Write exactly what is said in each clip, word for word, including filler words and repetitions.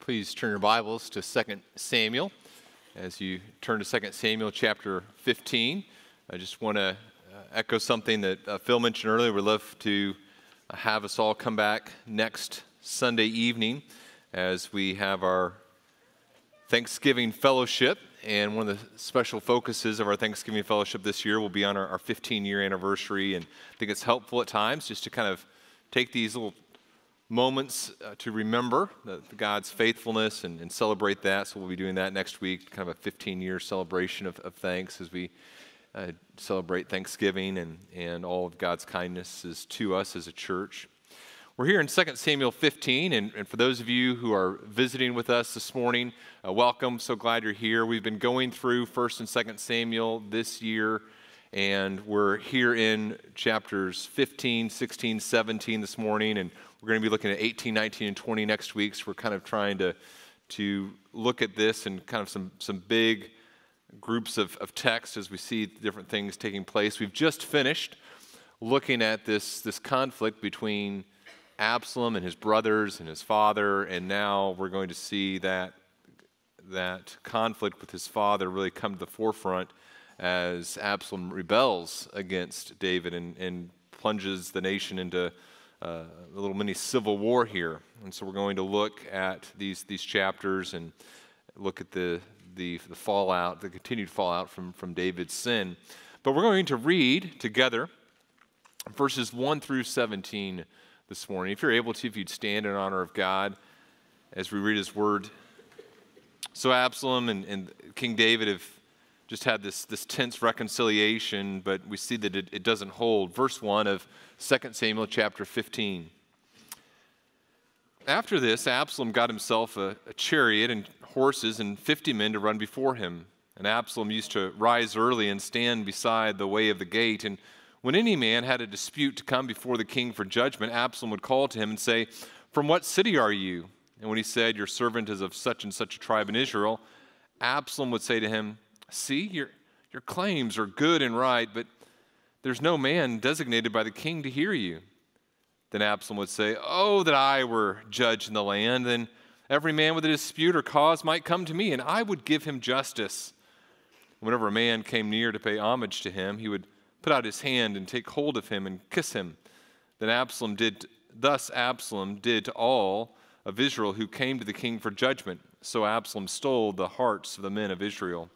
Please turn your Bibles to Second Samuel. As you turn to Second Samuel chapter fifteen, I just want to uh, echo something that uh, Phil mentioned earlier. We'd love to uh, have us all come back next Sunday evening as we have our Thanksgiving Fellowship. And one of the special focuses of our Thanksgiving Fellowship this year will be on our fifteen-year anniversary. And I think it's helpful at times just to kind of take these little moments uh, to remember the, the God's faithfulness and, and celebrate that. So we'll be doing that next week, kind of a fifteen-year celebration of, of thanks as we uh, celebrate Thanksgiving and, and all of God's kindnesses to us as a church. We're here in Second Samuel fifteen, and, and for those of you who are visiting with us this morning, uh, welcome. So glad you're here. We've been going through First and Second Samuel this year, and we're here in chapters fifteen, sixteen, seventeen this morning, and we're going to be looking at eighteen, nineteen, and twenty next week. So we're kind of trying to, to look at this and kind of some, some big groups of, of text as we see different things taking place. We've just finished looking at this, this conflict between Absalom and his brothers and his father, and now we're going to see that, that conflict with his father really come to the forefront as Absalom rebels against David and, and plunges the nation into Uh, a little mini civil war here. And so we're going to look at these these chapters and look at the the, the fallout, the continued fallout from, from David's sin. But we're going to read together verses one through seventeen this morning. If you're able to, if you'd stand in honor of God as we read his word. So Absalom and, and King David have just had this, this tense reconciliation, but we see that it, it doesn't hold. Verse one of Second Samuel chapter fifteen. After this, Absalom got himself a, a chariot and horses and fifty men to run before him. And Absalom used to rise early and stand beside the way of the gate. And when any man had a dispute to come before the king for judgment, Absalom would call to him and say, "From what city are you?" And when he said, "Your servant is of such and such a tribe in Israel," Absalom would say to him, "See, your, your claims are good and right, but there's no man designated by the king to hear you." Then Absalom would say, "Oh, that I were judge in the land, then every man with a dispute or cause might come to me, and I would give him justice." Whenever a man came near to pay homage to him, he would put out his hand and take hold of him and kiss him. Then Absalom did, thus Absalom did to all of Israel who came to the king for judgment. So Absalom stole the hearts of the men of Israel.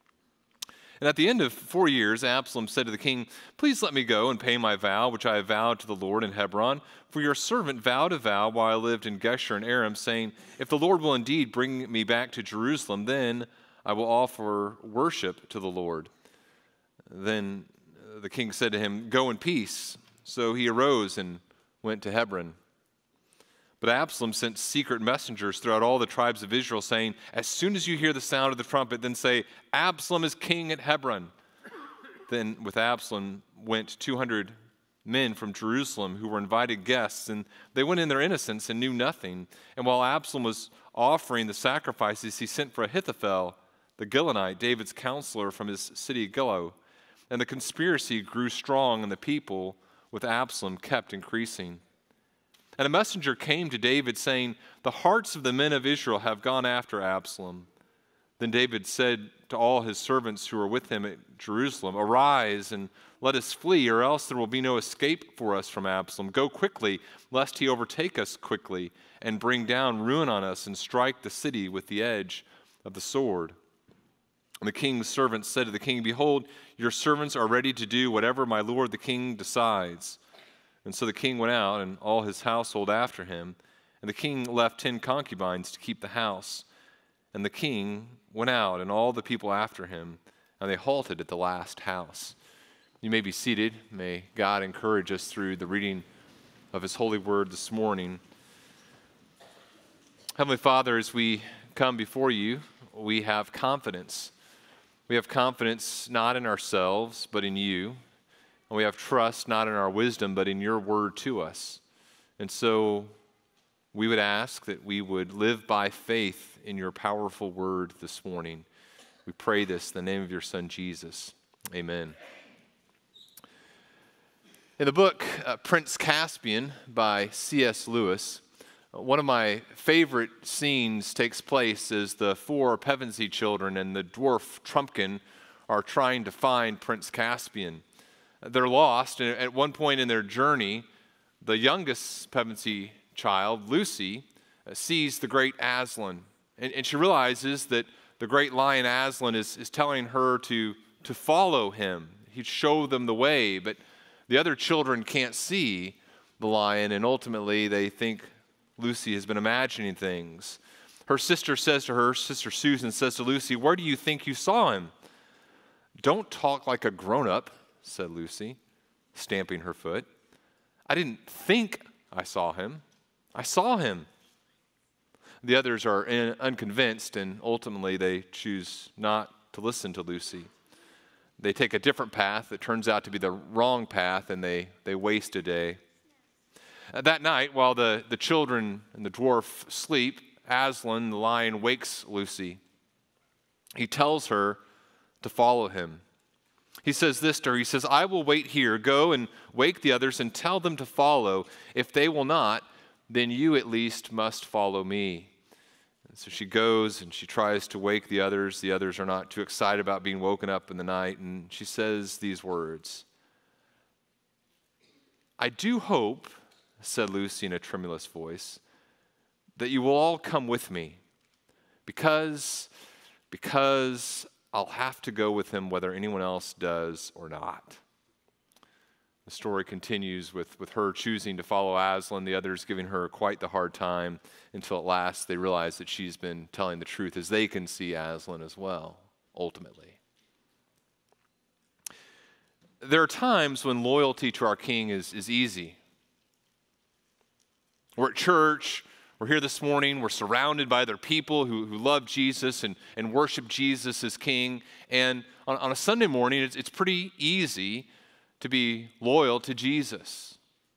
And at the end of four years, Absalom said to the king, "Please let me go and pay my vow, which I have vowed to the Lord in Hebron. For your servant vowed a vow while I lived in Geshur and Aram, saying, 'If the Lord will indeed bring me back to Jerusalem, then I will offer worship to the Lord.' Then the king said to him, 'Go in peace.' So he arose and went to Hebron. But Absalom sent secret messengers throughout all the tribes of Israel, saying, 'As soon as you hear the sound of the trumpet, then say, Absalom is king at Hebron.' Then with Absalom went two hundred men from Jerusalem who were invited guests, and they went in their innocence and knew nothing. And while Absalom was offering the sacrifices, he sent for Ahithophel, the Gilonite, David's counselor from his city Gilo. And the conspiracy grew strong, and the people with Absalom kept increasing. And a messenger came to David saying, 'The hearts of the men of Israel have gone after Absalom.' Then David said to all his servants who were with him at Jerusalem, 'Arise and let us flee, or else there will be no escape for us from Absalom. Go quickly, lest he overtake us quickly and bring down ruin on us and strike the city with the edge of the sword.' And the king's servants said to the king, 'Behold, your servants are ready to do whatever my lord the king decides.' And so the king went out, and all his household after him. And the king left ten concubines to keep the house. And the king went out, and all the people after him, and they halted at the last house." You may be seated. May God encourage us through the reading of his holy word this morning. Heavenly Father, as we come before you, we have confidence. We have confidence not in ourselves, but in you. And we have trust not in our wisdom, but in your word to us. And so we would ask that we would live by faith in your powerful word this morning. We pray this in the name of your Son, Jesus. Amen. In the book uh, Prince Caspian by C S Lewis, One of my favorite scenes takes place as the four Pevensey children and the dwarf Trumpkin are trying to find Prince Caspian. They're lost, and at one point in their journey, the youngest Pevensey child, Lucy, sees the great Aslan, and, and she realizes that the great lion Aslan is, is telling her to, to follow him. He'd show them the way, but the other children can't see the lion, and ultimately they think Lucy has been imagining things. Her sister says to her, Sister Susan says to Lucy, "Where do you think you saw him?" "Don't talk like a grown-up," said Lucy, stamping her foot. "I didn't think I saw him. I saw him." The others are in, unconvinced, and ultimately they choose not to listen to Lucy. They take a different path that turns out to be the wrong path, and they, they waste a day. That night, while the, the children and the dwarf sleep, Aslan, the lion, wakes Lucy. He tells her to follow him. He says this to her, he says, "I will wait here. Go and wake the others and tell them to follow. If they will not, then you at least must follow me." And so she goes and she tries to wake the others. The others are not too excited about being woken up in the night. And she says these words, "I do hope," said Lucy in a tremulous voice, "that you will all come with me, because, because I'll have to go with him whether anyone else does or not." The story continues with, with her choosing to follow Aslan, the others giving her quite the hard time, until at last they realize that she's been telling the truth, as they can see Aslan as well, ultimately. There are times when loyalty to our King is, is easy. We're at church, we're here this morning, we're surrounded by other people who, who love Jesus and, and worship Jesus as King. And on, on a Sunday morning, it's, it's pretty easy to be loyal to Jesus.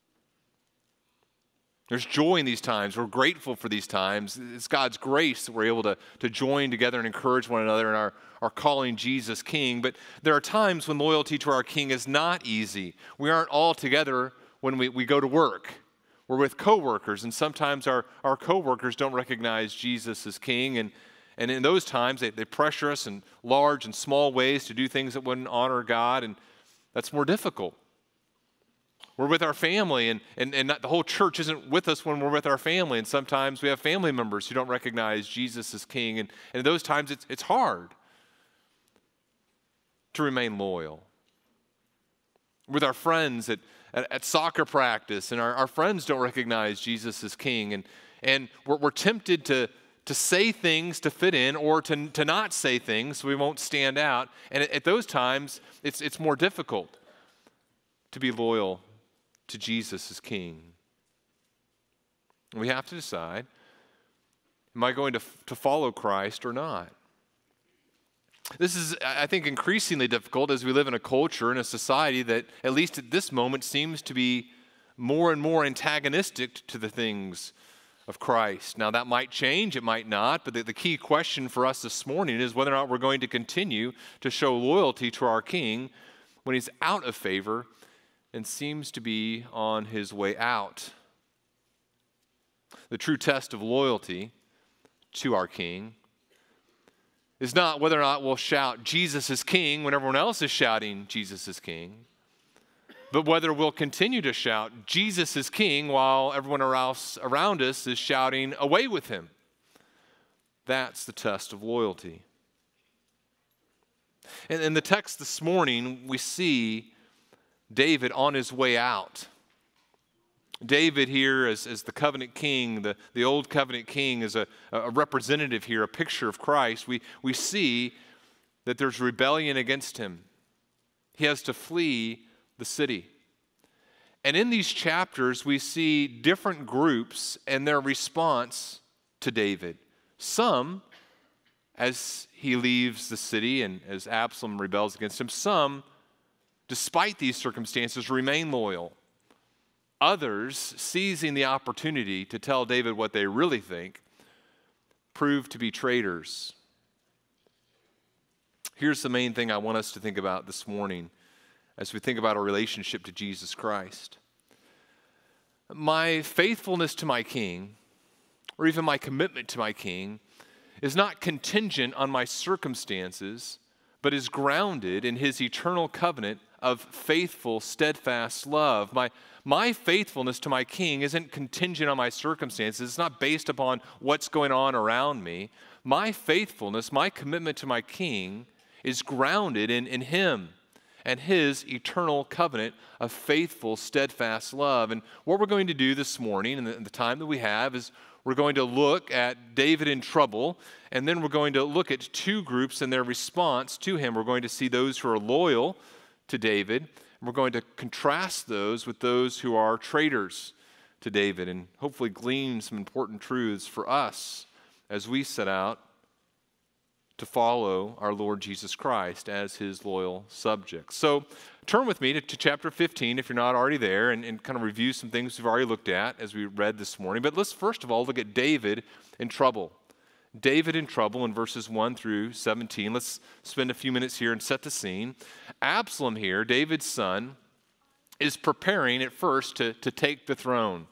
There's joy in these times. We're grateful for these times. It's God's grace that we're able to, to join together and encourage one another in our, our calling Jesus King. But there are times when loyalty to our King is not easy. We aren't all together when we, we go to work. We're with coworkers, and sometimes our, our coworkers don't recognize Jesus as King, and, and in those times they, they pressure us in large and small ways to do things that wouldn't honor God, and that's more difficult. We're with our family, and, and, and not, the whole church isn't with us when we're with our family, and sometimes we have family members who don't recognize Jesus as King, and, and in those times it's, it's hard to remain loyal. With our friends at At, at soccer practice, and our, our friends don't recognize Jesus as King, and, and we're, we're tempted to, to say things to fit in, or to, to not say things so we won't stand out. And at, at those times, it's, it's more difficult to be loyal to Jesus as King. We have to decide, am I going to, to follow Christ or not? This is, I think, increasingly difficult as we live in a culture and a society that, at least at this moment, seems to be more and more antagonistic to the things of Christ. Now, that might change, it might not, but the, the key question for us this morning is whether or not we're going to continue to show loyalty to our King when he's out of favor and seems to be on his way out. The true test of loyalty to our King is not whether or not we'll shout Jesus is King when everyone else is shouting Jesus is King, but whether we'll continue to shout Jesus is King while everyone else around us is shouting away with him. That's the test of loyalty. And in the text this morning, we see David on his way out. David here as, as the covenant king, the, the old covenant king, is a, a representative here, a picture of Christ. We, we see that there's rebellion against him. He has to flee the city. And in these chapters, we see different groups and their response to David. Some, as he leaves the city and as Absalom rebels against him, some, despite these circumstances, remain loyal. Others, seizing the opportunity to tell David what they really think, prove to be traitors. Here's the main thing I want us to think about this morning as we think about our relationship to Jesus Christ. My faithfulness to my King or even my commitment to my king is not contingent on my circumstances, but is grounded in his eternal covenant of faithful, steadfast love. My, my faithfulness to my king isn't contingent on my circumstances. It's not based upon what's going on around me. My faithfulness, my commitment to my king is grounded in, in him and his eternal covenant of faithful, steadfast love. And what we're going to do this morning, in the, in the time that we have, is we're going to look at David in trouble, and then we're going to look at two groups and their response to him. We're going to see those who are loyal to David, and we're going to contrast those with those who are traitors to David, and hopefully glean some important truths for us as we set out to follow our Lord Jesus Christ as his loyal subjects. So turn with me to, to chapter fifteen if you're not already there, and, and kind of review some things we've already looked at as we read this morning. But let's first of all look at David in trouble. David in trouble in verses one through seventeen. Let's spend a few minutes here and set the scene. Absalom here, David's son, is preparing at first to, to take the throne.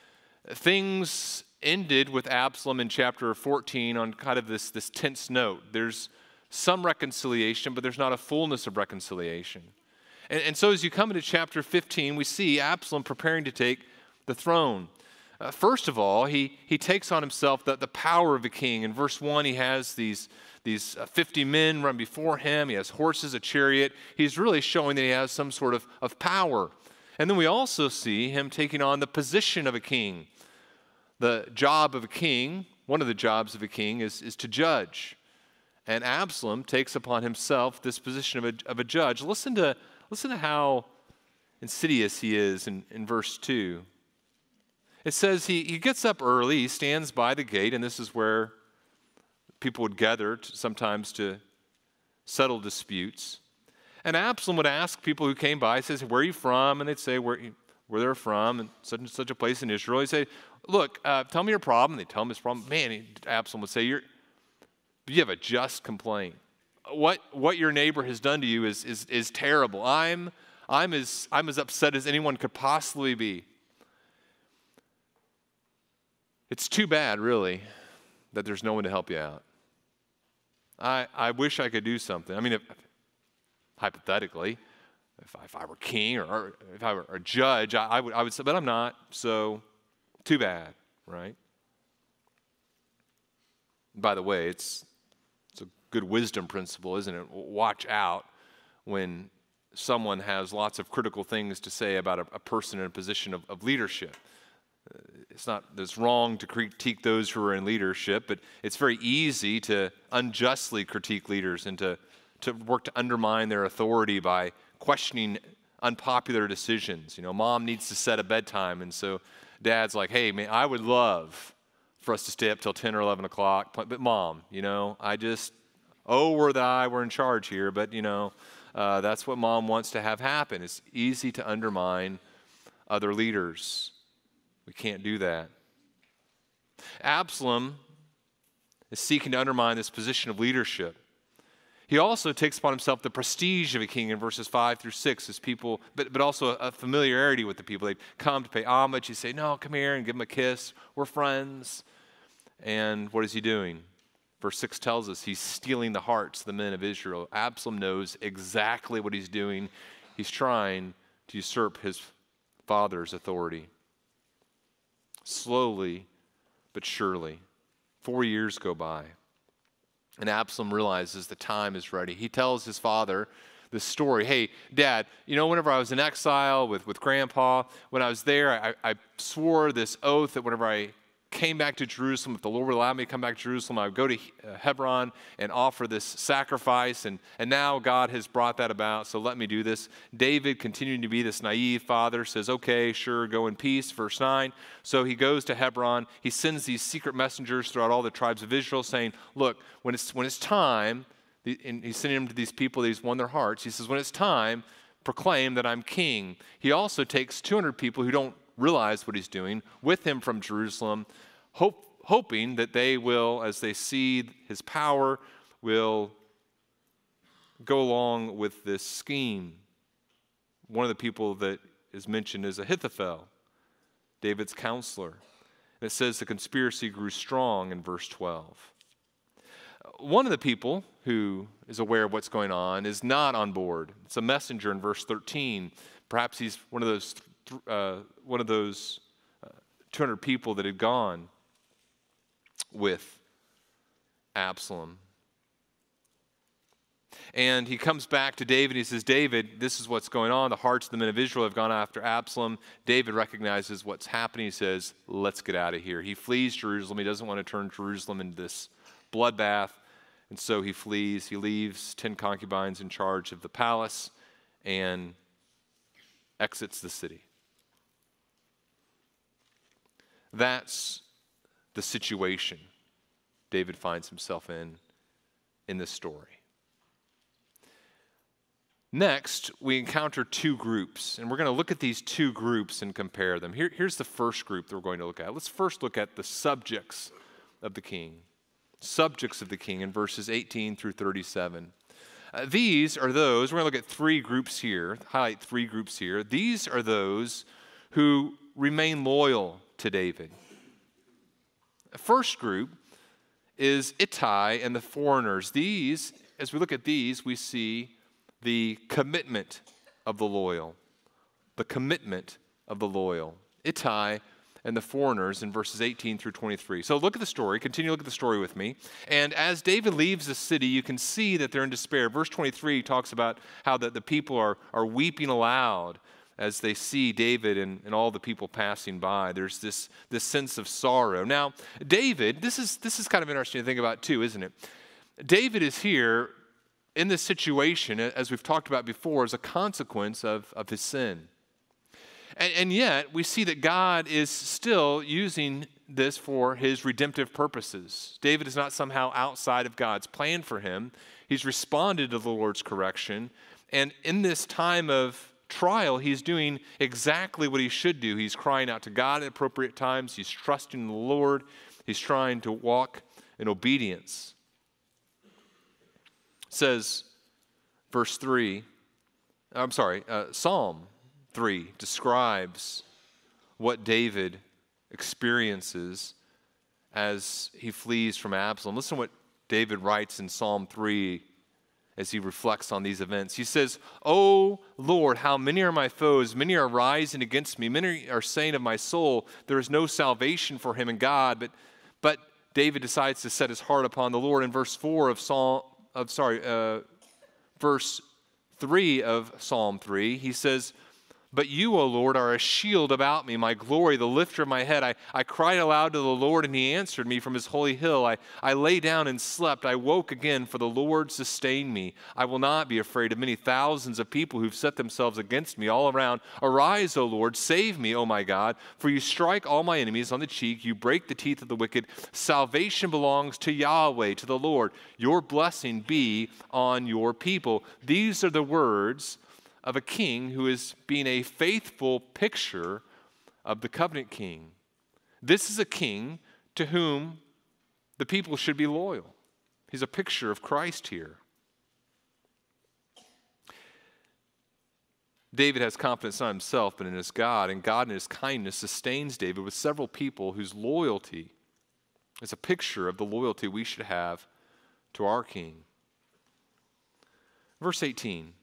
Things ended with Absalom in chapter fourteen on kind of this, this tense note. There's some reconciliation, but there's not a fullness of reconciliation. And, and so as you come into chapter fifteen, we see Absalom preparing to take the throne. Uh, first of all, he, he takes on himself the, the power of a king. In verse one, he has these, these uh, fifty men run before him. He has horses, a chariot. He's really showing that he has some sort of, of power. And then we also see him taking on the position of a king. The job of a king, one of the jobs of a king, is, is to judge. And Absalom takes upon himself this position of a, of a judge. Listen to, listen to how insidious he is in, in verse two. It says he, he gets up early, he stands by the gate, and this is where people would gather to, sometimes to settle disputes. And Absalom would ask people who came by, he says, "Where are you from?" And they'd say, where, where they're from, and such and such a place in Israel. He'd say, "Look, uh, tell me your problem." They tell him his problem. Man, he, Absalom would say, You're, you have a just complaint. What what your neighbor has done to you is is is terrible. I'm I'm as I'm as upset as anyone could possibly be. It's too bad, really, that there's no one to help you out. I I wish I could do something. I mean, if, hypothetically, if I, if I were king or, or if I were a judge, I, I would I would say, but I'm not. So. Too bad, right? By the way, it's, it's a good wisdom principle, isn't it? Watch out when someone has lots of critical things to say about a, a person in a position of, of leadership. Uh, it's not that it's wrong to critique those who are in leadership, but it's very easy to unjustly critique leaders and to, to work to undermine their authority by questioning unpopular decisions. You know, mom needs to set a bedtime, and so Dad's like, "Hey, man, I would love for us to stay up till ten or eleven o'clock, but Mom, you know, I just, oh, we're the I, we're in charge here, but, you know, uh, that's what Mom wants to have happen." It's easy to undermine other leaders. We can't do that. Absalom is seeking to undermine this position of leadership. He also takes upon himself the prestige of a king in verses five through six as people, but, but also a, a familiarity with the people. They come to pay homage. You say, "No, come here," and give them a kiss. We're friends. And what is he doing? Verse six tells us he's stealing the hearts of the men of Israel. Absalom knows exactly what he's doing. He's trying to usurp his father's authority. Slowly but surely, four years go by. And Absalom realizes the time is ready. He tells his father this story. "Hey, Dad, you know, whenever I was in exile with, with Grandpa, when I was there, I, I swore this oath that whenever I came back to Jerusalem, if the Lord would allow me to come back to Jerusalem, I would go to Hebron and offer this sacrifice. And, and now God has brought that about, so let me do this." David, continuing to be this naive father, says, "Okay, sure, go in peace." Verse nine. So he goes to Hebron. He sends these secret messengers throughout all the tribes of Israel saying, "Look, when it's, when it's time," and he's sending them to these people that he's won their hearts. He says, "When it's time, proclaim that I'm king." He also takes two hundred people who don't realize what he's doing with him from Jerusalem, hope, hoping that they will, as they see his power, will go along with this scheme. One of the people that is mentioned is Ahithophel, David's counselor. And it says the conspiracy grew strong in verse twelve. One of the people who is aware of what's going on is not on board. It's a messenger in verse thirteen. Perhaps he's one of those, uh, one of those uh, two hundred people that had gone with Absalom. And he comes back to David. He says, David, this is what's going on. The hearts of the men of Israel have gone after Absalom. David recognizes what's happening. He says, let's get out of here. He flees Jerusalem. He doesn't want to turn Jerusalem into this bloodbath. And so he flees. He leaves ten concubines in charge of the palace and exits the city. That's the situation David finds himself in in this story. Next, we encounter two groups, and we're going to look at these two groups and compare them. Here, here's the first group that we're going to look at. Let's first look at the subjects of the king. Subjects of the king in verses eighteen through thirty-seven. Uh, these are those, we're going to look at three groups here, highlight three groups here. These are those who remain loyal to David. The first group is Ittai and the foreigners. These, as we look at these, we see the commitment of the loyal. The commitment of the loyal. Ittai and the foreigners in verses eighteen through twenty-three. So look at the story. Continue to look at the story with me. And as David leaves the city, you can see that they're in despair. Verse twenty-three talks about how the, the people are, are weeping aloud as they see David and, and all the people passing by. There's this, this sense of sorrow. Now, David, this is, this is kind of interesting to think about too, isn't it? David is here in this situation, as we've talked about before, as a consequence of, of his sin. And, and yet, we see that God is still using this for his redemptive purposes. David is not somehow outside of God's plan for him. He's responded to the Lord's correction. And in this time of trial, he's doing exactly what he should do. He's crying out to God at appropriate times. He's trusting in the Lord. He's trying to walk in obedience. It says, verse three, I'm sorry, uh, Psalm three describes what David experiences as he flees from Absalom. Listen to what David writes in Psalm three as he reflects on these events. He says, "O Lord, how many are my foes? Many are rising against me. Many are saying of my soul, there is no salvation for him in God." But, but David decides to set his heart upon the Lord. In verse four of Psalm, of sorry, uh, verse three of Psalm three, he says, "But you, O Lord, are a shield about me, my glory, the lifter of my head. I, I cried aloud to the Lord, and he answered me from his holy hill. I, I lay down and slept. I woke again, for the Lord sustained me. I will not be afraid of many thousands of people who've set themselves against me all around. Arise, O Lord, save me, O my God, for you strike all my enemies on the cheek. You break the teeth of the wicked. Salvation belongs to Yahweh, to the Lord. Your blessing be on your people." These are the words of a king who is being a faithful picture of the covenant king. This is a king to whom the people should be loyal. He's a picture of Christ here. David has confidence not in himself, but in his God, and God in his kindness sustains David with several people whose loyalty is a picture of the loyalty we should have to our king. Verse eighteen.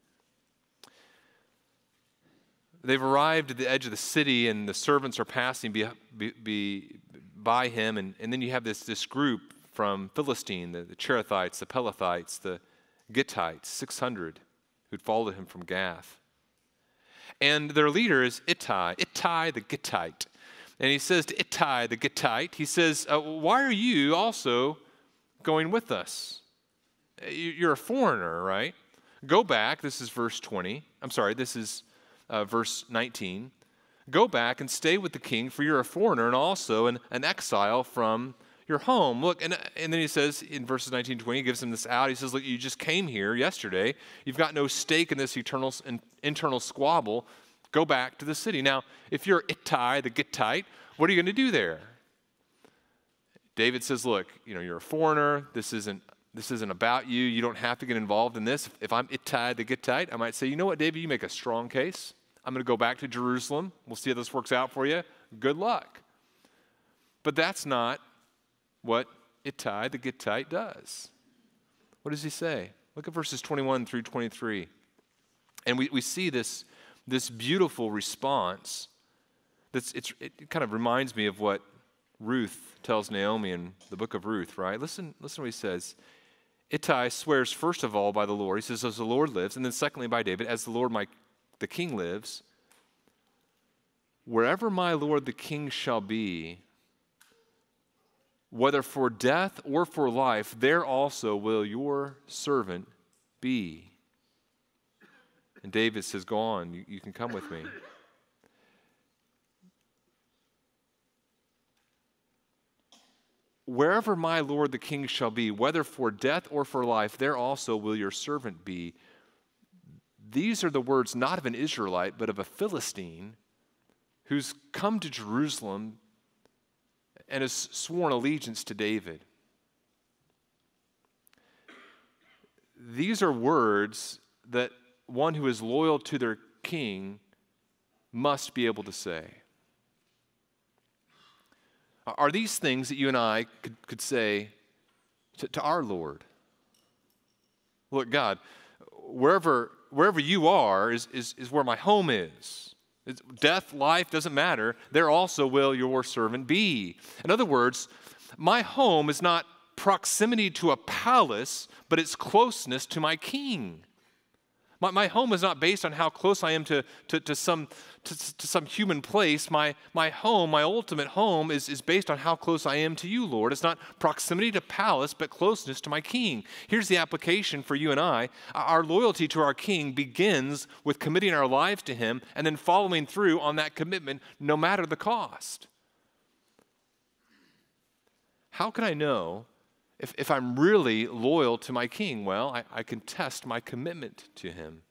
They've arrived at the edge of the city, and the servants are passing be, be, be, by him. And, and then you have this, this group from Philistine, the, the Cherethites, the Pelethites, the Gittites, six hundred, who'd followed him from Gath. And their leader is Ittai, Ittai the Gittite. And he says to Ittai the Gittite, he says, uh, "Why are you also going with us? You're a foreigner, right? Go back." This is verse twenty. I'm sorry, this is Uh, verse nineteen, "Go back and stay with the king, for you're a foreigner and also an, an exile from your home." Look, and, and then he says in verses nineteen to twenty, he gives him this out. He says, "Look, you just came here yesterday. You've got no stake in this eternal, in, internal squabble. Go back to the city." Now, if you're Ittai the Gittite, what are you going to do there? David says, "Look, you know, you're a foreigner. This isn't This isn't about you. You don't have to get involved in this. If I'm Ittai the Gittite, I might say, you know what, David, you make a strong case. I'm going to go back to Jerusalem. We'll see how this works out for you. Good luck." But that's not what Ittai the Gittite does. What does he say? Look at verses twenty-one through twenty-three. And we, we see this, this beautiful response. That's, it's, it kind of reminds me of what Ruth tells Naomi in the book of Ruth, right? Listen, listen to what he says. Ittai swears first of all by the Lord. He says, as the Lord lives, and then secondly by David, as the Lord my the king lives, wherever my Lord the king shall be, whether for death or for life, there also will your servant be. And David says, go on, you, you can come with me. Wherever my Lord the king shall be, whether for death or for life, there also will your servant be. These are the words not of an Israelite, but of a Philistine who's come to Jerusalem and has sworn allegiance to David. These are words that one who is loyal to their king must be able to say. Are these things that you and I could, could say to, to our Lord? Look, God, wherever, wherever you are is, is, is where my home is. It's death, life, doesn't matter. There also will your servant be. In other words, my home is not proximity to a palace, but it's closeness to my king. My, my home is not based on how close I am to, to, to, some, to, to some human place. My, my home, my ultimate home, is, is based on how close I am to you, Lord. It's not proximity to palace, but closeness to my king. Here's the application for you and I. Our loyalty to our king begins with committing our lives to him and then following through on that commitment no matter the cost. How can I know If, if I'm really loyal to my king? Well, I, I can test my commitment to him.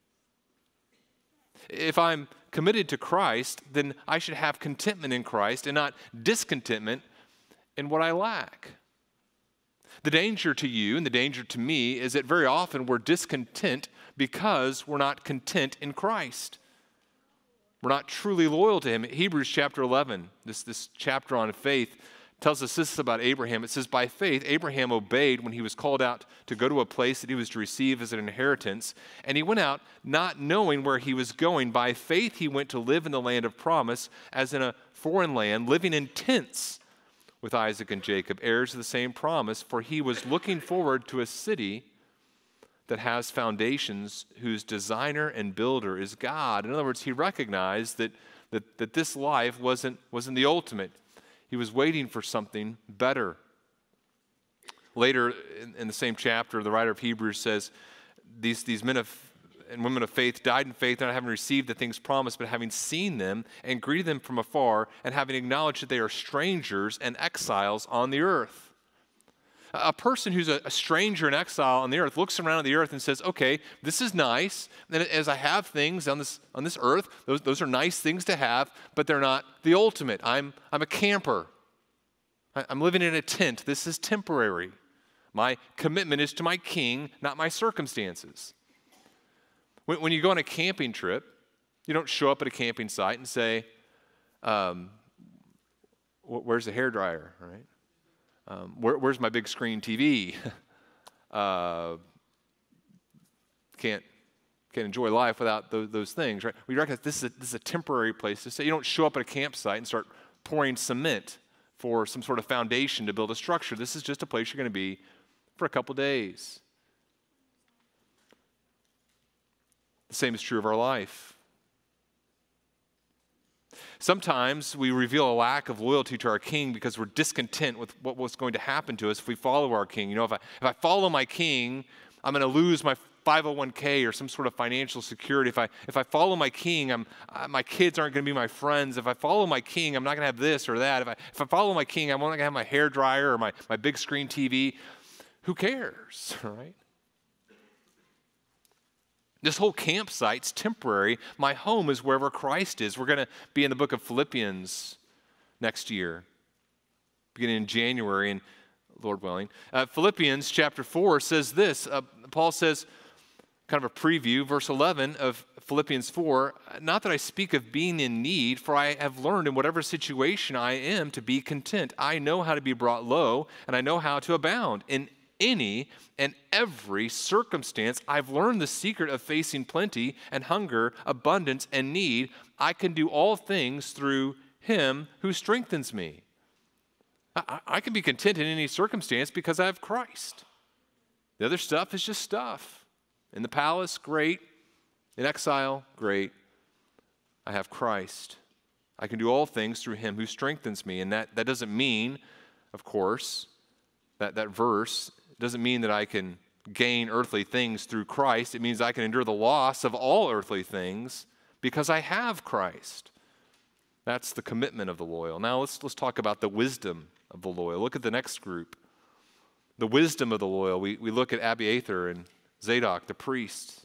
If I'm committed to Christ, then I should have contentment in Christ and not discontentment in what I lack. The danger to you and the danger to me is that very often we're discontent because we're not content in Christ. We're not truly loyal to him. Hebrews chapter eleven, this, this chapter on faith, tells us this about Abraham. It says, by faith, Abraham obeyed when he was called out to go to a place that he was to receive as an inheritance. And he went out not knowing where he was going. By faith, he went to live in the land of promise as in a foreign land, living in tents with Isaac and Jacob, heirs of the same promise. For he was looking forward to a city that has foundations, whose designer and builder is God. In other words, he recognized that, that, that this life wasn't, wasn't the ultimate. He was waiting for something better. Later in, in the same chapter, the writer of Hebrews says, these, these men of, and women of faith died in faith, not having received the things promised, but having seen them and greeted them from afar, and having acknowledged that they are strangers and exiles on the earth. A person who's a, a stranger and exile on the earth looks around at the earth and says, okay, this is nice. And as I have things on this, on this earth, those, those are nice things to have, but they're not the ultimate. I'm, I'm a camper. I, I'm living in a tent. This is temporary. My commitment is to my king, not my circumstances. When, when you go on a camping trip, you don't show up at a camping site and say, um, where's the hairdryer, right? Um, where, where's my big screen T V? uh, can't, can't enjoy life without those, those things, right? We recognize this is, a, this is a temporary place to stay. You don't show up at a campsite and start pouring cement for some sort of foundation to build a structure. This is just a place you're going to be for a couple days. The same is true of our life. Sometimes we reveal a lack of loyalty to our king because we're discontent with what was going to happen to us if we follow our king. You know, if I, if I follow my king, I'm going to lose my five oh one k or some sort of financial security. If I, if I follow my king, I'm, uh, my kids aren't going to be my friends. If I follow my king, I'm not going to have this or that. If I, if I follow my king, I'm not going to have my hair dryer or my, my big screen T V. Who cares, right? This whole campsite's temporary. My home is wherever Christ is. We're going to be in the book of Philippians next year, beginning in January, and Lord willing. Uh, Philippians chapter four says this. Uh, Paul says, kind of a preview, verse eleven of Philippians four, not that I speak of being in need, for I have learned in whatever situation I am to be content. I know how to be brought low, and I know how to abound. In any and every circumstance, I've learned the secret of facing plenty and hunger, abundance and need. I can do all things through him who strengthens me. I, I can be content in any circumstance because I have Christ. The other stuff is just stuff. In the palace, great. In exile, great. I have Christ. I can do all things through him who strengthens me. And that, that doesn't mean, of course, that, that verse doesn't mean that I can gain earthly things through Christ. It means I can endure the loss of all earthly things because I have Christ. That's the commitment of the loyal. Now let's, let's talk about the wisdom of the loyal. Look at the next group. The wisdom of the loyal. We, we look at Abiathar and Zadok, the priests.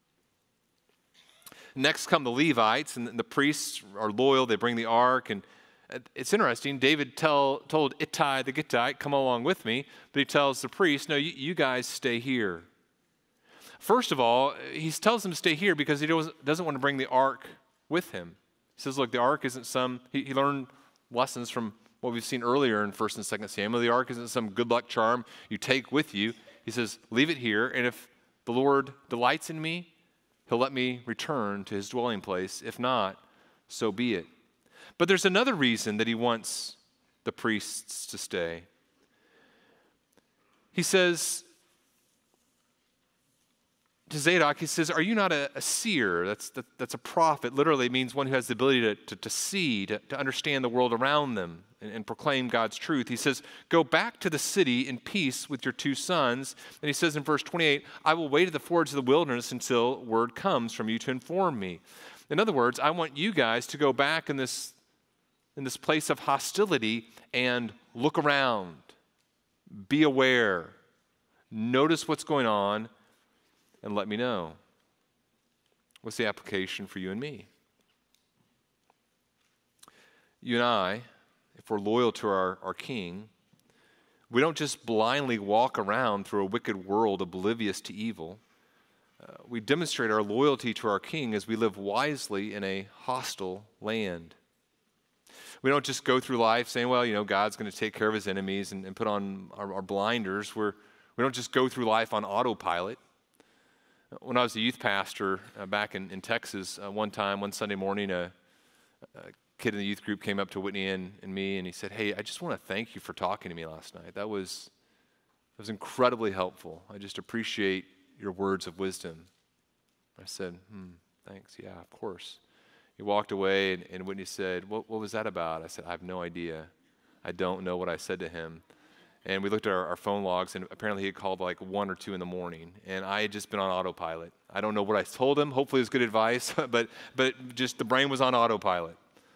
Next come the Levites, and the priests are loyal. They bring the ark, and it's interesting. David tell, told Ittai the Gittite, come along with me, but he tells the priest, no, you, you guys stay here. First of all, he tells them to stay here because he doesn't want to bring the ark with him. He says, look, the ark isn't some, he, he learned lessons from what we've seen earlier in First and Second Samuel. The ark isn't some good luck charm you take with you. He says, leave it here, and if the Lord delights in me, he'll let me return to his dwelling place. If not, so be it. But there's another reason that he wants the priests to stay. He says to Zadok, he says, are you not a, a seer? That's, that, that's a prophet. Literally means one who has the ability to, to, to see, to, to understand the world around them and, and proclaim God's truth. He says, go back to the city in peace with your two sons. And he says in verse twenty-eight, I will wait at the fords of the wilderness until word comes from you to inform me. In other words, I want you guys to go back in this in this place of hostility and look around, be aware, notice what's going on, and let me know. What's the application for you and me? You and I, if we're loyal to our, our King, we don't just blindly walk around through a wicked world oblivious to evil. Uh, we demonstrate our loyalty to our King as we live wisely in a hostile land. We don't just go through life saying, well, you know, God's going to take care of his enemies and, and put on our, our blinders. We're, we don't just go through life on autopilot. When I was a youth pastor uh, back in, in Texas, uh, one time, one Sunday morning, a, a kid in the youth group came up to Whitney and, and me, and he said, hey, I just want to thank you for talking to me last night. That was, that was incredibly helpful. I just appreciate your words of wisdom. I said, hmm, thanks. Yeah, of course. He walked away, and, and Whitney said, what, what was that about? I said, I have no idea. I don't know what I said to him. And we looked at our, our phone logs, and apparently he had called like one or two in the morning, and I had just been on autopilot. I don't know what I told him. Hopefully it was good advice, but, but just the brain was on autopilot.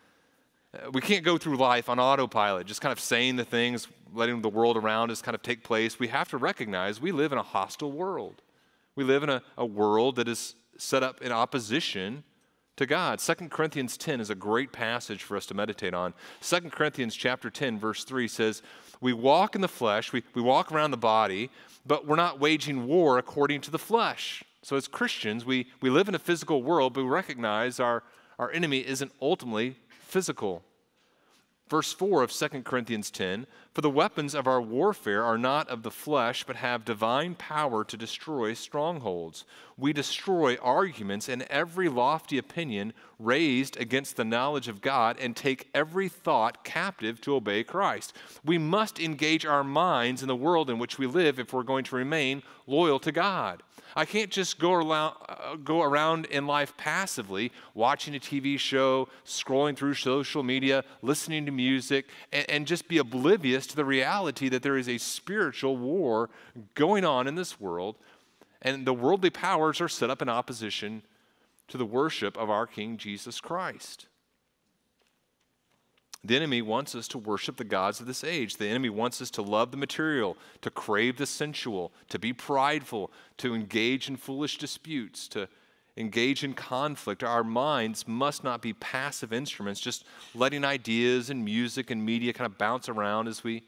Uh, we can't go through life on autopilot, just kind of saying the things, letting the world around us kind of take place. We have to recognize we live in a hostile world. We live in a, a world that is set up in opposition to God. Second Corinthians ten is a great passage for us to meditate on. Second Corinthians chapter ten, verse three says, we walk in the flesh, we, we walk around the body, but we're not waging war according to the flesh. So as Christians, we, we live in a physical world, but we recognize our, our enemy isn't ultimately physical. Verse four of Second Corinthians ten, for the weapons of our warfare are not of the flesh, but have divine power to destroy strongholds. We destroy arguments and every lofty opinion raised against the knowledge of God and take every thought captive to obey Christ. We must engage our minds in the world in which we live if we're going to remain loyal to God. I can't just go around, uh, go around in life passively, watching a T V show, scrolling through social media, listening to music, and, and just be oblivious to the reality that there is a spiritual war going on in this world, and the worldly powers are set up in opposition to the worship of our King Jesus Christ. The enemy wants us to worship the gods of this age. The enemy wants us to love the material, to crave the sensual, to be prideful, to engage in foolish disputes, to engage in conflict. Our minds must not be passive instruments, just letting ideas and music and media kind of bounce around as we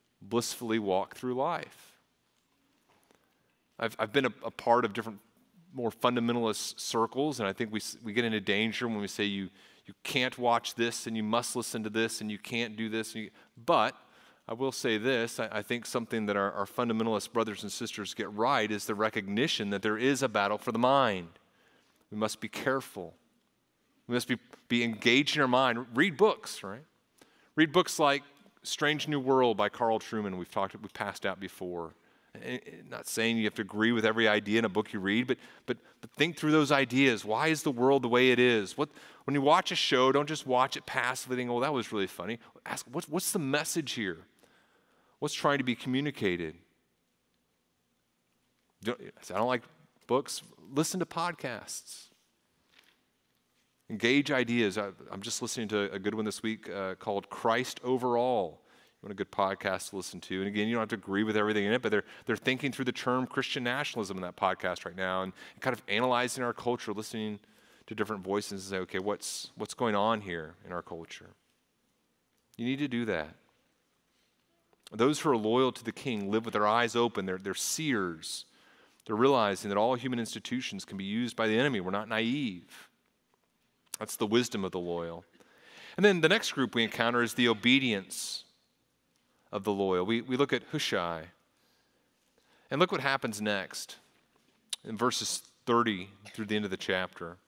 blissfully walk through life. I've, I've been a, a part of different more fundamentalist circles, and I think we, we get into danger when we say you, you can't watch this and you must listen to this and you can't do this. And you, but I will say this, I, I think something that our, our fundamentalist brothers and sisters get right is the recognition that there is a battle for the mind. We must be careful. We must be, be engaged in our mind. Read books, right? Read books like Strange New World by Carl Trueman. We've talked, we've passed out before. And not saying you have to agree with every idea in a book you read, but, but, but think through those ideas. Why is the world the way it is? What, when you watch a show, don't just watch it passively think, oh, that was really funny. Ask, what's, what's the message here? What's trying to be communicated? Don't, I don't like books. Listen to podcasts. Engage ideas. I, I'm just listening to a good one this week uh, called Christ Overall. You want a good podcast to listen to. And again, you don't have to agree with everything in it, but they're, they're thinking through the term Christian nationalism in that podcast right now and, and kind of analyzing our culture, listening to different voices and say, okay, what's, what's going on here in our culture? You need to do that. Those who are loyal to the king live with their eyes open. They're, they're seers. They're realizing that all human institutions can be used by the enemy. We're not naive. That's the wisdom of the loyal. And then the next group we encounter is the obedience of the loyal. We, we look at Hushai. And look what happens next in verses thirty through the end of the chapter.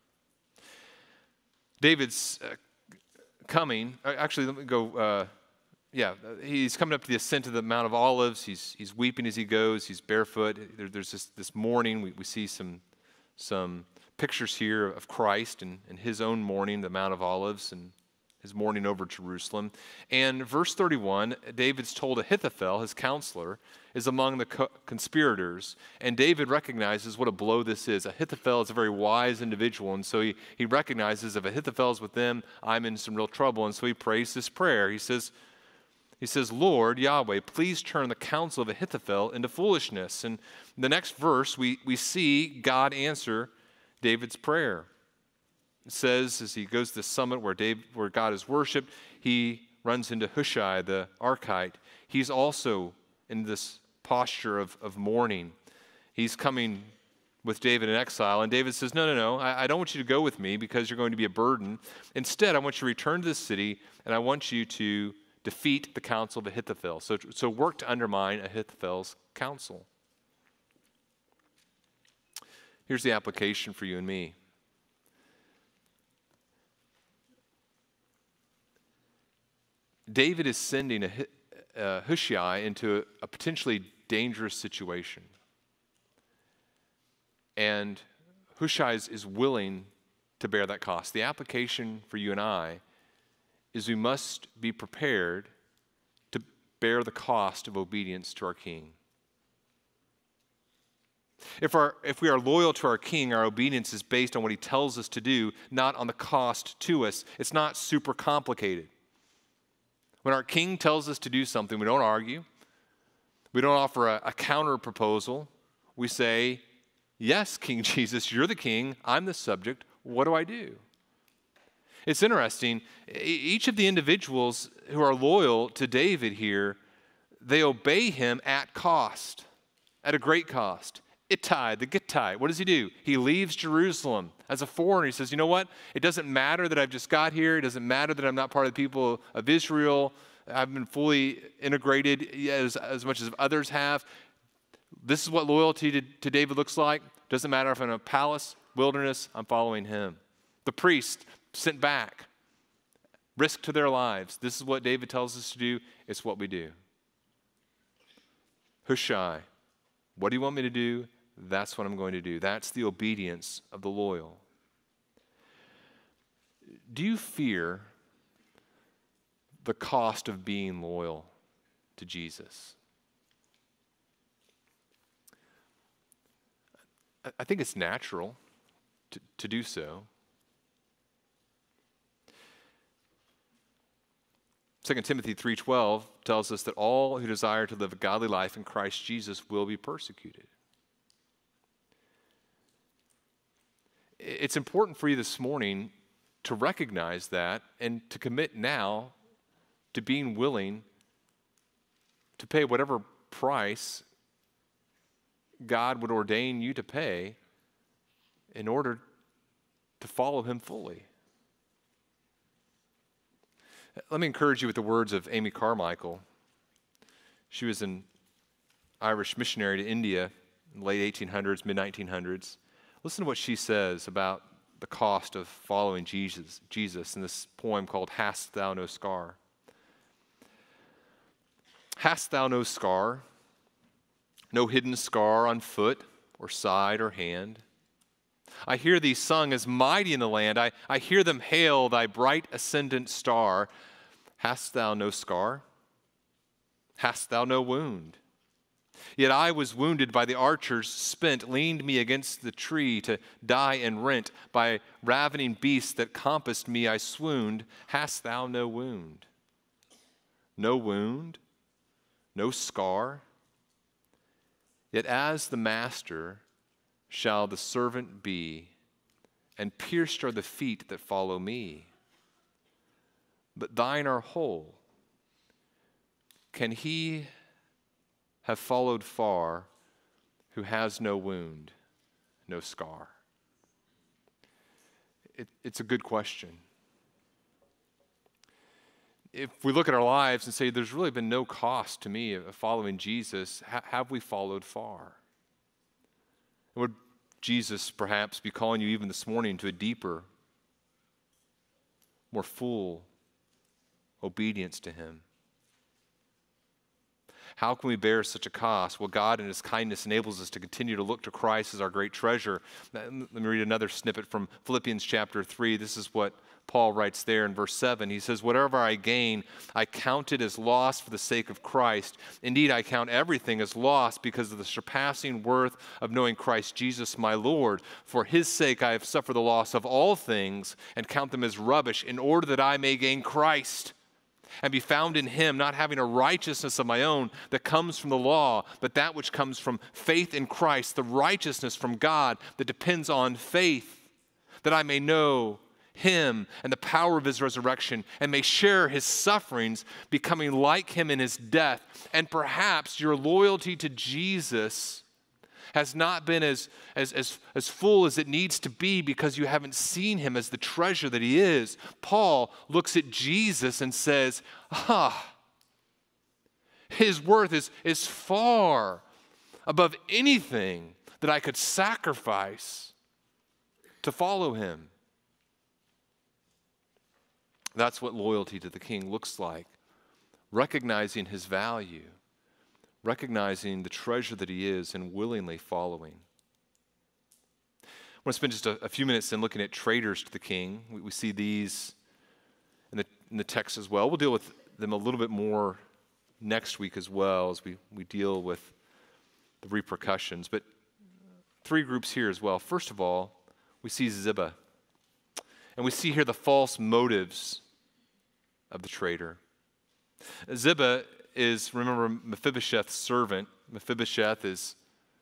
David's uh, coming. Actually, let me go. Uh, yeah, he's coming up to the ascent of the Mount of Olives. He's, he's weeping as he goes. He's barefoot. There, there's this, this mourning. We, we see some, some pictures here of Christ and, and his own mourning, the Mount of Olives, and his mourning over Jerusalem. And verse thirty-one, David's told Ahithophel, his counselor, is among the co- conspirators. And David recognizes what a blow this is. Ahithophel is a very wise individual, and so he, he recognizes if Ahithophel's with them, I'm in some real trouble. And so he prays this prayer. He says, he says, Lord, Yahweh, please turn the counsel of Ahithophel into foolishness. And in the next verse, we, we see God answer David's prayer. It says, as he goes to the summit where, David, where God is worshipped, he runs into Hushai, the Archite. He's also in this posture of, of mourning. He's coming with David in exile, and David says, no, no, no, I, I don't want you to go with me because you're going to be a burden. Instead, I want you to return to the city, and I want you to defeat the counsel of Ahithophel. So, so work to undermine Ahithophel's counsel. Here's the application for you and me. David is sending a, uh, Hushai into a, a potentially dangerous situation. And Hushai is, is willing to bear that cost. The application for you and I is we must be prepared to bear the cost of obedience to our king. If, our, if we are loyal to our king, our obedience is based on what he tells us to do, not on the cost to us. It's not super complicated. When our king tells us to do something, we don't argue. We don't offer a, a counter proposal. We say, yes, King Jesus, you're the king. I'm the subject. What do I do? It's interesting. Each of the individuals who are loyal to David here, they obey him at cost, at a great cost. Ittai, the Gittite, what does he do? He leaves Jerusalem as a foreigner. He says, you know what? It doesn't matter that I've just got here. It doesn't matter that I'm not part of the people of Israel. I've been fully integrated as, as much as others have. This is what loyalty to, to David looks like. Doesn't matter if I'm in a palace, wilderness, I'm following him. The priest sent back, risk to their lives. This is what David tells us to do. It's what we do. Hushai, what do you want me to do? That's what I'm going to do. That's the obedience of the loyal. Do you fear the cost of being loyal to Jesus? I think it's natural to, to do so. Second Timothy three twelve tells us that all who desire to live a godly life in Christ Jesus will be persecuted. It's important for you this morning to recognize that and to commit now to being willing to pay whatever price God would ordain you to pay in order to follow him fully. Let me encourage you with the words of Amy Carmichael. She was an Irish missionary to India in the late eighteen hundreds, mid nineteen hundreds. Listen to what she says about the cost of following Jesus, Jesus in this poem called Hast Thou No Scar? Hast thou no scar, no hidden scar on foot or side or hand? I hear thee sung as mighty in the land. I, I hear them hail thy bright ascendant star. Hast thou no scar? Hast thou no wound? Yet I was wounded by the archers spent, leaned me against the tree to die and rent. By ravening beasts that compassed me I swooned. Hast thou no wound? No wound? No scar? Yet as the master shall the servant be, and pierced are the feet that follow me. But thine are whole. Can he have followed far who has no wound, no scar? It, it's a good question. If we look at our lives and say, there's really been no cost to me of following Jesus, ha- have we followed far? Would Jesus perhaps be calling you even this morning to a deeper, more full obedience to him? How can we bear such a cost? Well, God in his kindness enables us to continue to look to Christ as our great treasure. Let me read another snippet from Philippians chapter three. This is what Paul writes there in verse seven. He says, whatever I gain, I count it as loss for the sake of Christ. Indeed, I count everything as loss because of the surpassing worth of knowing Christ Jesus my Lord. For his sake I have suffered the loss of all things and count them as rubbish in order that I may gain Christ and be found in him, not having a righteousness of my own that comes from the law, but that which comes from faith in Christ, the righteousness from God that depends on faith, that I may know him and the power of his resurrection and may share his sufferings, becoming like him in his death. And perhaps your loyalty to Jesus has not been as, as, as, as full as it needs to be because you haven't seen him as the treasure that he is. Paul looks at Jesus and says, ah, his worth is, is far above anything that I could sacrifice to follow him. That's what loyalty to the King looks like. Recognizing his value, recognizing the treasure that he is, and willingly following. I want to spend just a, a few minutes in looking at traitors to the King. We, we see these in the, in the text as well. We'll deal with them a little bit more next week as well as we, we deal with the repercussions. But three groups here as well. First of all, we see Ziba. And we see here the false motives of the traitor. Ziba is, remember, Mephibosheth's servant. Mephibosheth is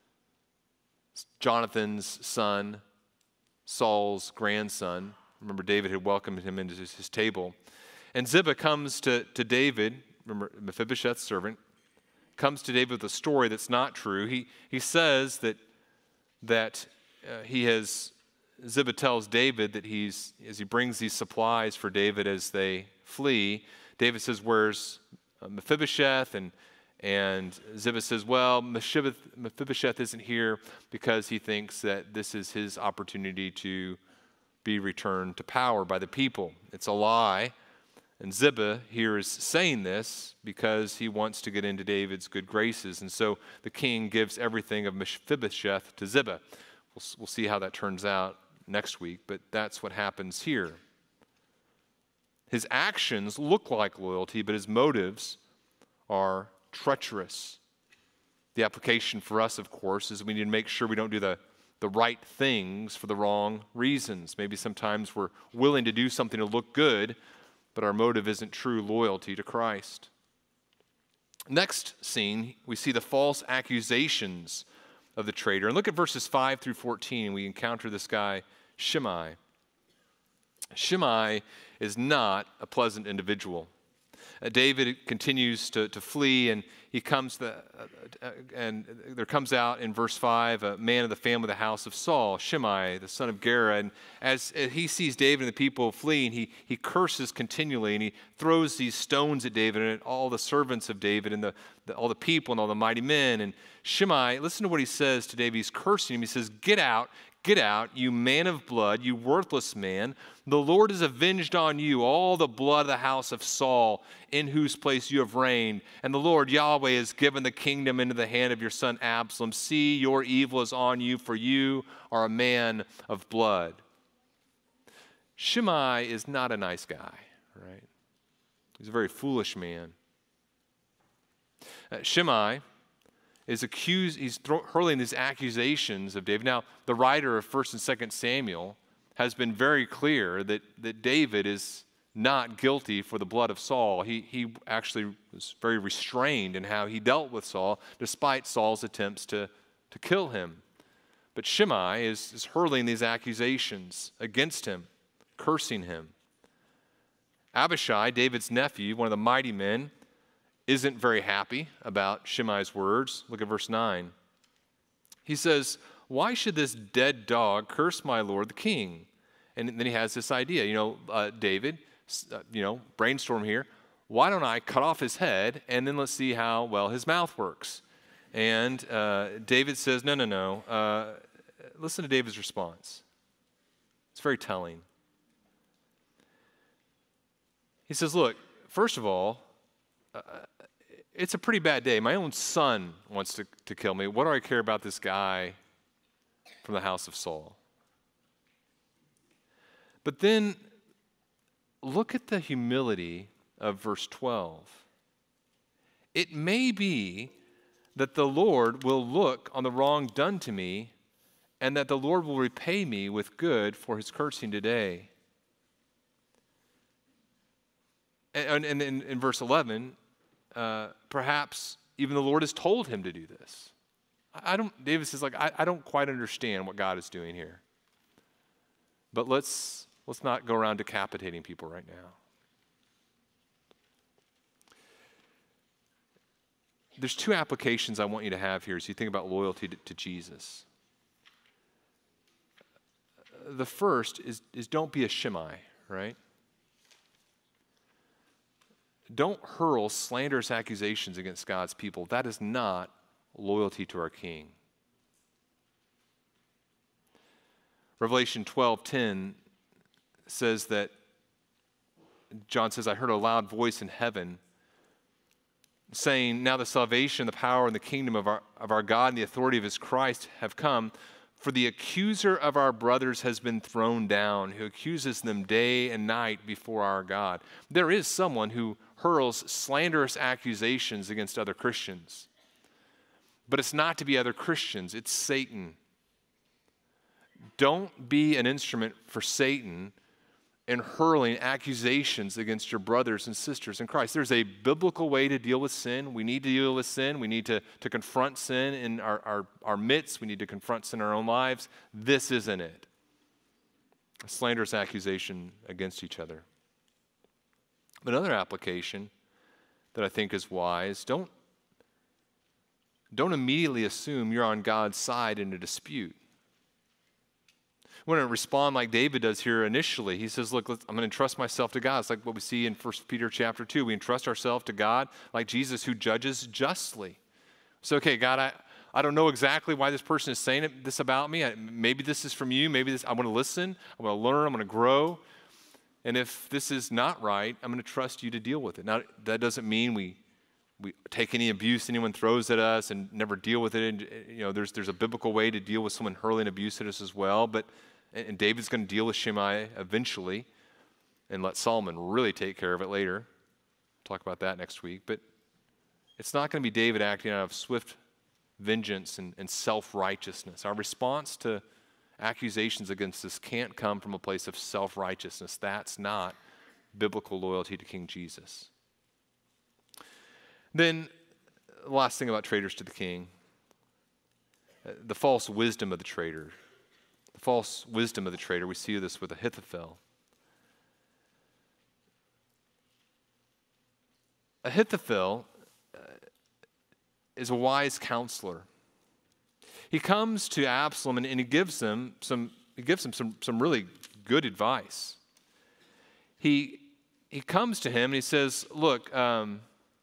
Jonathan's son, Saul's grandson. Remember, David had welcomed him into his, his table. And Ziba comes to, to David, remember, Mephibosheth's servant, comes to David with a story that's not true. He, he says that, that uh, he has... Ziba tells David that he's, as he brings these supplies for David as they flee, David says, where's Mephibosheth? And, and Ziba says, well, Mephibosheth isn't here because he thinks that this is his opportunity to be returned to power by the people. It's a lie. And Ziba here is saying this because he wants to get into David's good graces. And so the king gives everything of Mephibosheth to Ziba. We'll, we'll see how that turns out next week, but that's what happens here. His actions look like loyalty, but his motives are treacherous. The application for us, of course, is we need to make sure we don't do the, the right things for the wrong reasons. Maybe sometimes we're willing to do something to look good, but our motive isn't true loyalty to Christ. Next scene, we see the false accusations of the traitor. And look at verses five through fourteen. We encounter this guy, Shimei. Shimei is not a pleasant individual. Uh, David continues to, to flee, and he comes, the, uh, uh, and there comes out in verse five, a man of the family of the house of Saul, Shimei, the son of Gera. And as, as he sees David and the people fleeing, he, he curses continually, and he throws these stones at David and at all the servants of David and the, the, all the people and all the mighty men. And Shimei, listen to what he says to David. He's cursing him. He says, "Get out. Get out, you man of blood, you worthless man. The Lord has avenged on you all the blood of the house of Saul, in whose place you have reigned. And the Lord Yahweh has given the kingdom into the hand of your son Absalom. See, your evil is on you, for you are a man of blood." Shimei is not a nice guy, right? He's a very foolish man. Uh, Shimei is accused, he's throw, hurling these accusations of David. Now, the writer of First and Second Samuel has been very clear that, that David is not guilty for the blood of Saul. He, he actually was very restrained in how he dealt with Saul, despite Saul's attempts to, to kill him. But Shimei is, is hurling these accusations against him, cursing him. Abishai, David's nephew, one of the mighty men, isn't very happy about Shimei's words. Look at verse nine. He says, "Why should this dead dog curse my lord the king?" And then he has this idea, you know, uh, David, uh, you know, brainstorm here. Why don't I cut off his head and then let's see how well his mouth works? And uh, David says, no, no, no. Uh, listen to David's response. It's very telling. He says, look, first of all, uh, it's a pretty bad day. My own son wants to, to kill me. What do I care about this guy from the house of Saul? But then look at the humility of verse twelve. It may be that the Lord will look on the wrong done to me, and that the Lord will repay me with good for his cursing today. And in, in, in verse eleven, uh, perhaps even the Lord has told him to do this. I don't, David says, like, I, I don't quite understand what God is doing here. But let's, let's not go around decapitating people right now. There's two applications I want you to have here as you think about loyalty to, to Jesus. The first is, is don't be a Shimei, right? Don't hurl slanderous accusations against God's people. That is not loyalty to our King. Revelation twelve ten says that, John says, I heard a loud voice in heaven saying, now the salvation, the power, and the kingdom of our, of our God and the authority of his Christ have come, for the accuser of our brothers has been thrown down, who accuses them day and night before our God. There is someone who hurls slanderous accusations against other Christians. But it's not to be other Christians, it's Satan. Don't be an instrument for Satan in hurling accusations against your brothers and sisters in Christ. There's a biblical way to deal with sin. We need to deal with sin. We need to, to confront sin in our, our, our midst. We need to confront sin in our own lives. This isn't it. A slanderous accusation against each other. Another application that I think is wise, don't, don't immediately assume you're on God's side in a dispute. We want to respond like David does here initially. He says, look, let's, I'm going to entrust myself to God. It's like what we see in First Peter chapter two. We entrust ourselves to God like Jesus, who judges justly. So, okay, God, I, I don't know exactly why this person is saying it, this about me. I, maybe this is from you. Maybe this, I want to listen. I want to learn. I'm going to grow. And if this is not right, I'm going to trust you to deal with it. Now, that doesn't mean we we take any abuse anyone throws at us and never deal with it. And, you know, there's there's a biblical way to deal with someone hurling abuse at us as well. But and David's going to deal with Shimei eventually, and let Solomon really take care of it later. We'll talk about that next week. But it's not going to be David acting out of swift vengeance and, and self-righteousness. Our response to accusations against us can't come from a place of self-righteousness. That's not biblical loyalty to King Jesus. Then, the last thing about traitors to the king, the false wisdom of the traitor. The false wisdom of the traitor. We see this with Ahithophel. Ahithophel uh, is a wise counselor. He comes to Absalom and, and he gives him some he gives him some, some really good advice. He he comes to him and he says, look, um,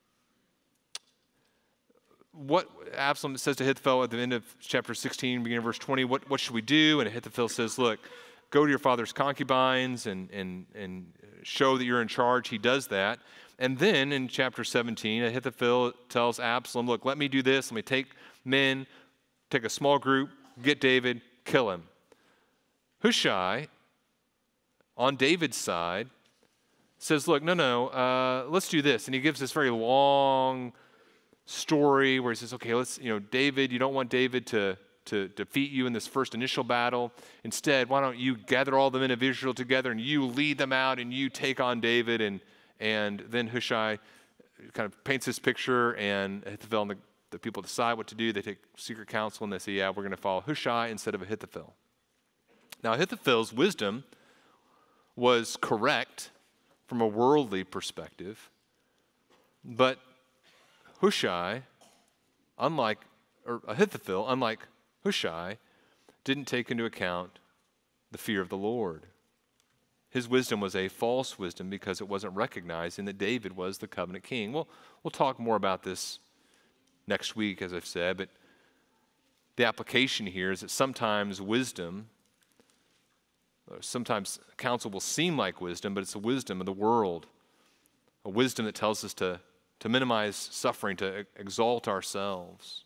what Absalom says to Ahithophel at the end of chapter sixteen, beginning of verse twenty, what, what should we do? And Ahithophel says, look, go to your father's concubines and, and, and show that you're in charge. He does that. And then in chapter seventeen, Ahithophel tells Absalom, look, let me do this. Let me take men, take a small group, get David, kill him. Hushai, on David's side, says, look, no, no, uh, let's do this. And he gives this very long story where he says, okay, let's, you know, David, you don't want David to, to defeat you in this first initial battle. Instead, why don't you gather all the men of Israel together and you lead them out and you take on David. And, and then Hushai kind of paints this picture, and Ahithophel and the, the people decide what to do. They take secret counsel and they say, yeah, we're going to follow Hushai instead of Ahithophel. Now, Ahithophel's wisdom was correct from a worldly perspective, but Hushai, unlike, or Ahithophel, unlike Hushai, didn't take into account the fear of the Lord. His wisdom was a false wisdom because it wasn't recognizing that David was the covenant king. Well, we'll talk more about this next week, as I've said, but the application here is that sometimes wisdom, sometimes counsel will seem like wisdom, but it's a wisdom of the world, a wisdom that tells us to, to minimize suffering, to exalt ourselves.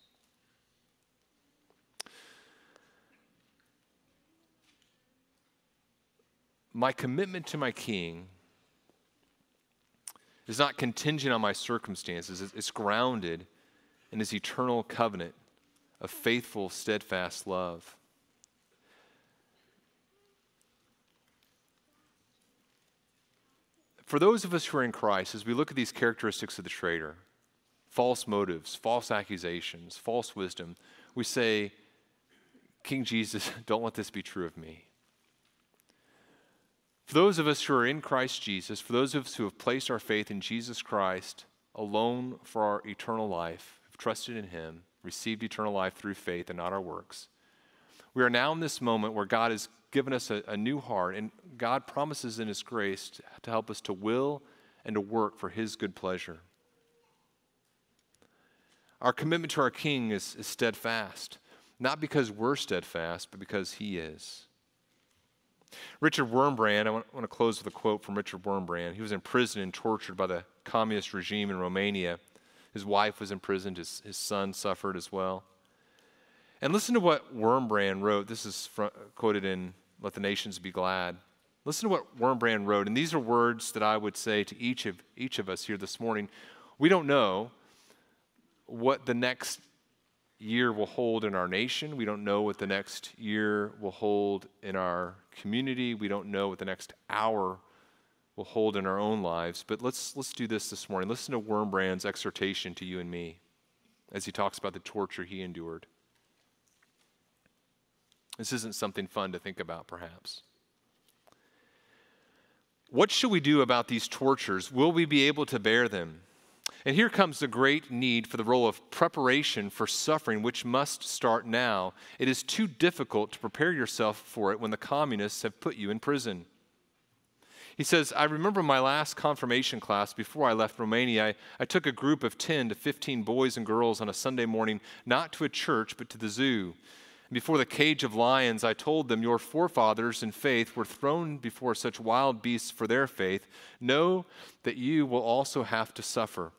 My commitment to my king is not contingent on my circumstances. It's grounded in his eternal covenant of faithful, steadfast love. For those of us who are in Christ, as we look at these characteristics of the traitor, false motives, false accusations, false wisdom, we say, King Jesus, don't let this be true of me. For those of us who are in Christ Jesus, for those of us who have placed our faith in Jesus Christ alone for our eternal life, have trusted in him, received eternal life through faith and not our works, we are now in this moment where God has given us a, a new heart, and God promises in his grace to, to help us to will and to work for his good pleasure. Our commitment to our King is, is steadfast, not because we're steadfast, but because he is. Richard Wurmbrand, I want, I want to close with a quote from Richard Wurmbrand. He was in prison and tortured by the communist regime in Romania. His wife was imprisoned. His, his son suffered as well. And listen to what Wurmbrand wrote. This is from, quoted in Let the Nations Be Glad. Listen to what Wurmbrand wrote. And these are words that I would say to each of, each of us here this morning. We don't know what the next year will hold in our nation. We don't know what the next year will hold in our community. We don't know what the next hour will hold in our own lives. But let's let's do this this morning. Listen to Wurmbrand's exhortation to you and me as he talks about the torture he endured. This isn't something fun to think about, perhaps. What should we do about these tortures? Will we be able to bear them? And here comes the great need for the role of preparation for suffering, which must start now. It is too difficult to prepare yourself for it when the communists have put you in prison. He says, I remember my last confirmation class before I left Romania. I, I took a group of ten to fifteen boys and girls on a Sunday morning, not to a church, but to the zoo. Before the cage of lions, I told them, your forefathers in faith were thrown before such wild beasts for their faith. Know that you will also have to suffer.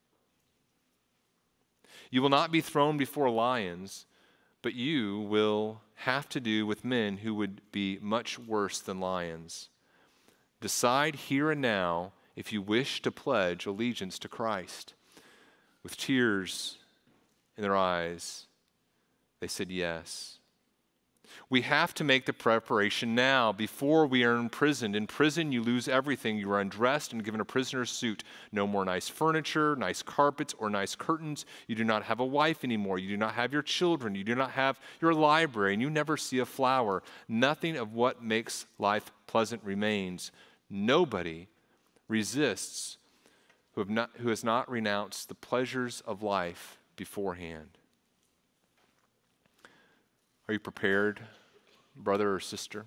You will not be thrown before lions, but you will have to do with men who would be much worse than lions. Decide here and now if you wish to pledge allegiance to Christ. With tears in their eyes, they said yes. We have to make the preparation now before we are imprisoned. In prison, you lose everything. You are undressed and given a prisoner's suit. No more nice furniture, nice carpets, or nice curtains. You do not have a wife anymore. You do not have your children. You do not have your library, and you never see a flower. Nothing of what makes life pleasant remains. Nobody resists who, have not, who has not renounced the pleasures of life beforehand. Are you prepared, brother or sister?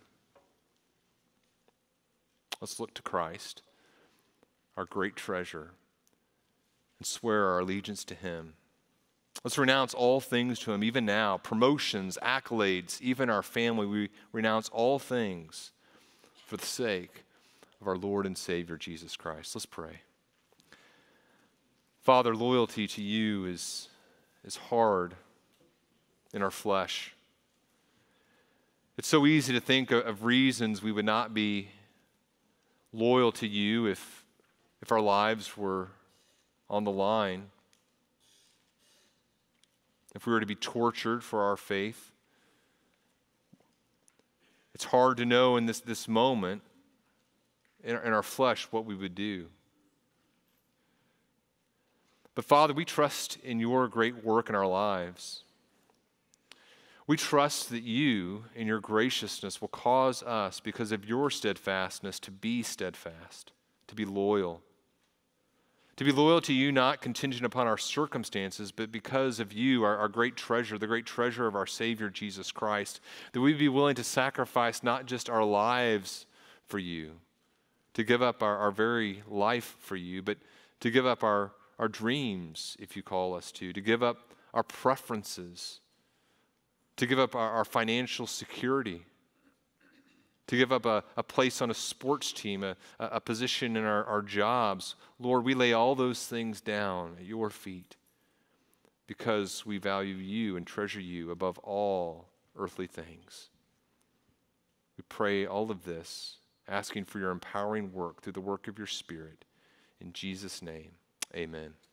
Let's look to Christ, our great treasure, and swear our allegiance to him. Let's renounce all things to him, even now, promotions, accolades, even our family. We renounce all things for the sake of our Lord and Savior, Jesus Christ. Let's pray. Father, loyalty to you is, is hard in our flesh. It's so easy to think of, of reasons we would not be loyal to you if, if our lives were on the line. If we were to be tortured for our faith. It's hard to know in this, this moment, in, in our flesh, what we would do. But Father, we trust in your great work in our lives. We trust that you, in your graciousness, will cause us, because of your steadfastness, to be steadfast, to be loyal. To be loyal to you, not contingent upon our circumstances, but because of you, our, our great treasure, the great treasure of our Savior, Jesus Christ, that we'd be willing to sacrifice not just our lives for you, to give up our, our very life for you, but to give up our, our dreams, if you call us to, to give up our preferences, to give up our, our financial security, to give up a, a place on a sports team, a, a position in our, our jobs. Lord, we lay all those things down at your feet because we value you and treasure you above all earthly things. We pray all of this, asking for your empowering work through the work of your Spirit. In Jesus' name, amen.